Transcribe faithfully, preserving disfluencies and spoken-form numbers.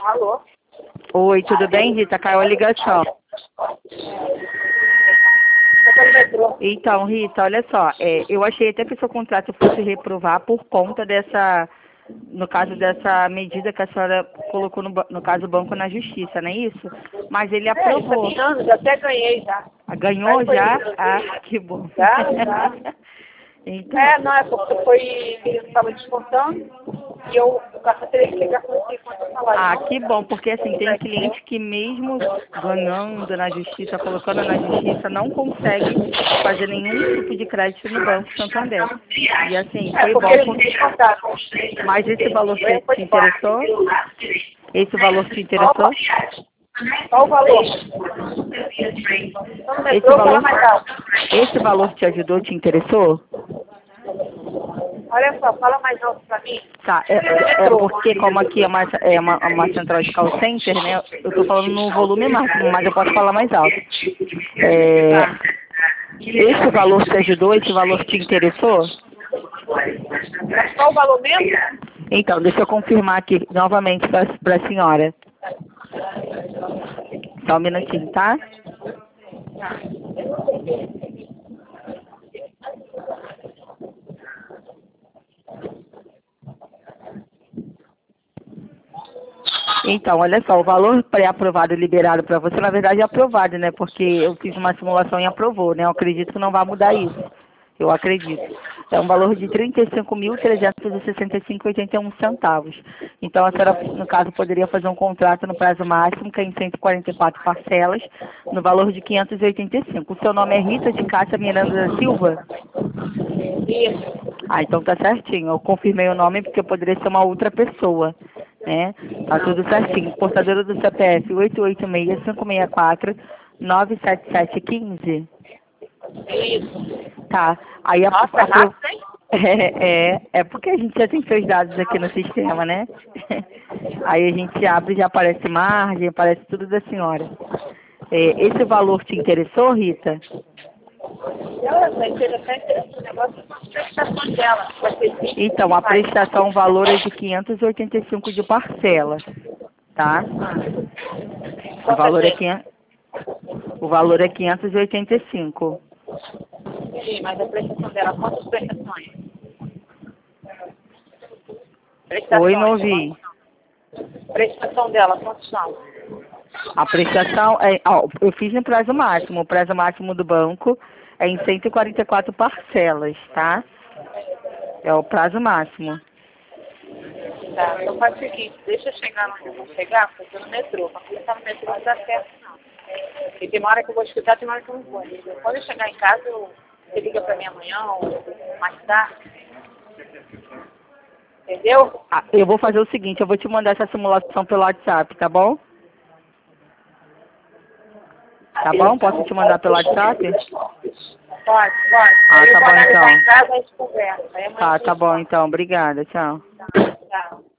Alô? Oi, tudo bem, Rita? Caiu a ligação. Então, Rita, olha só, é, eu achei até que o seu contrato fosse reprovar por conta dessa, no caso dessa medida que a senhora colocou, no, ba- no caso, o banco na justiça, não é isso? Mas ele É, isso aprovou. tem anos, já até ganhei já. Ah, ganhou Mas já? foi- Ah, que bom. Já, já. Então, É, não, é porque foi, eu estava descontando e eu, o cartão teria que ligar com você quanto eu falar. ah, que bom, porque assim, tem cliente que mesmo ganhando na justiça, colocando na justiça, não consegue fazer nenhum tipo de crédito no Banco Santander. E assim, É, foi porque bom, eles me porque... descontaram. Mas esse valor te, Ganho foi te de quarto. interessou? Esse valor te Qual, interessou? qual o valor? Então, no Esse metrô, fala valor, mais alto. esse valor te ajudou, te interessou? Olha só, fala mais alto pra mim. Tá, é, é porque como aqui é uma, é uma, uma central de call center, né? Eu tô falando no volume máximo, mas eu posso falar mais alto. É, esse valor te ajudou? Esse valor te interessou? Qual o valor mesmo? Então, deixa eu confirmar aqui novamente para a senhora. Só um minutinho, tá? Então, olha só, o valor pré-aprovado e liberado para você, na verdade, é aprovado, né? Porque eu fiz uma simulação e aprovou, né? Eu acredito que não vai mudar isso. Eu acredito. É um valor de trinta e cinco mil trezentos e sessenta e cinco vírgula oitenta e um centavos. Então, a senhora, no caso, poderia fazer um contrato no prazo máximo, que é em cento e quarenta e quatro parcelas, no valor de quinhentos e oitenta e cinco. O seu nome é Rita de Cássia Miranda da Silva? Isso. Ah, então tá certinho. Eu confirmei o nome porque poderia ser uma outra pessoa, né? Tá tudo certinho. Portadora do C P F oito oito seis, cinco seis quatro, nove sete sete um cinco. Isso. Tá. Aí a, Nossa, a, é rápido, hein? é, é, é porque a gente já tem seus dados aqui no sistema, né? Aí a gente abre e já aparece margem, aparece tudo da senhora. É, esse valor te interessou, Rita? Ela vai interessante esse negócio com as prestações dela. Vai ser vinte Então, a mais. prestação, o valor é de quinhentos e oitenta e cinco de parcela, tá? O Quanto é valor é tempo? quinhentos, o valor é quinhentos e oitenta e cinco. Sim, mas a prestação dela, quantas prestações? Oi, não Prestações, ouvi. quantas são? Prestação dela, quantos são? A prestação é, ó, eu fiz no prazo máximo. O prazo máximo do banco é em cento e quarenta e quatro parcelas, tá? É o prazo máximo. Tá, então faz o seguinte, deixa eu chegar onde eu vou chegar, porque eu tô no metrô. Pra começar no metrô não dá certo, não. E tem uma hora que eu vou escutar, tem uma hora que eu não vou. Então, quando eu chegar em casa, eu, você liga pra mim amanhã ou mais tarde. Entendeu? Ah, eu vou fazer o seguinte, eu vou te mandar essa simulação pelo WhatsApp, tá bom? Tá bom? Posso te mandar pelo WhatsApp? Pode, pode. Ah, Aí eu tá vou bom analisar então. em casa e a gente conversa. Aí amanhã Tá, a tá gente bom fala. então. Obrigada, tchau. Tá, tchau.